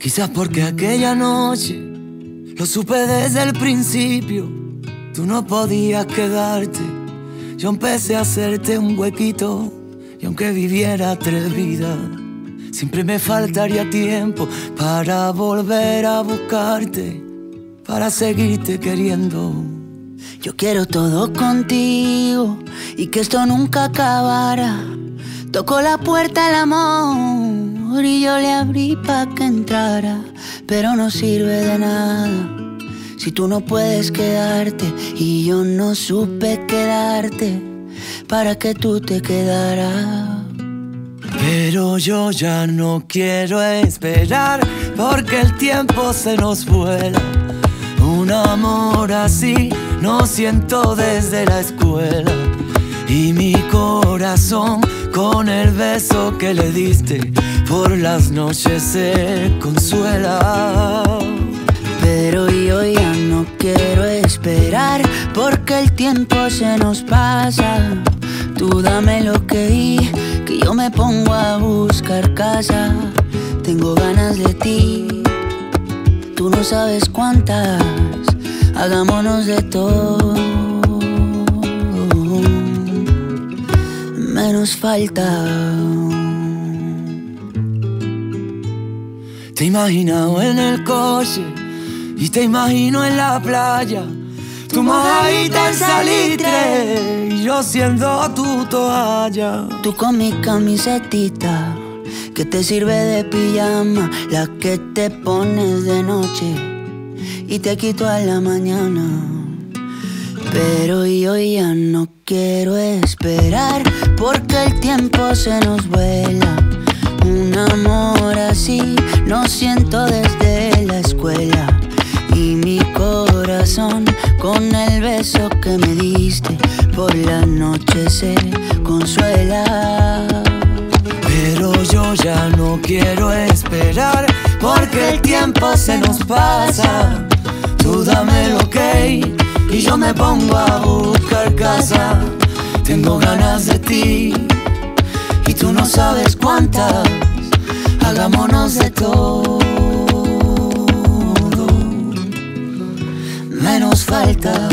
Quizás porque aquella noche lo supe desde el principio. Tú no podías quedarte. Yo empecé a hacerte un huequito. Y aunque viviera 3 vidas, siempre me faltaría tiempo para volver a buscarte, para seguirte queriendo. Yo quiero todo contigo y que esto nunca acabara. Tocó la puerta el amor y yo le abrí pa' que entrara, pero no sirve de nada si tú no puedes quedarte y yo no supe quedarte para que tú te quedaras. Pero yo ya no quiero esperar porque el tiempo se nos vuela. Un amor así no siento desde la escuela. Y mi corazón con el beso que le diste por las noches se consuela. Pero yo ya no quiero esperar porque el tiempo se nos pasa. Tú dame lo que yo me pongo a buscar casa. Tengo ganas de ti, tú no sabes cuántas. Hagámonos de todo, menos falta. Te he imaginado en el coche y te imagino en la playa, tu mojadita en salitre y yo siendo tu toalla. Tú con mi camisetita que te sirve de pijama, la que te pones de noche y te quito a la mañana. Pero yo ya no quiero esperar porque el tiempo se nos vuela. Un amor así no siento desde la escuela. Y mi corazón con el beso que me diste por la noche se consuela. Pero yo ya no quiero esperar porque el tiempo se nos pasa. Tú dame el ok y yo me pongo a buscar casa. Tengo ganas de ti y tú no sabes cuántas. Hagámonos de todo, menos falta.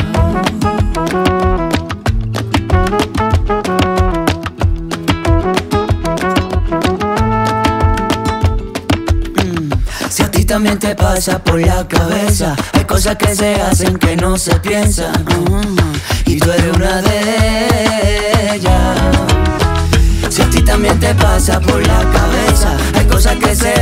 Si a ti también te pasa por la cabeza, hay cosas que se hacen que no se piensan, y tú eres una de ellas. Si a ti también te pasa por la cabeza, hay cosas que se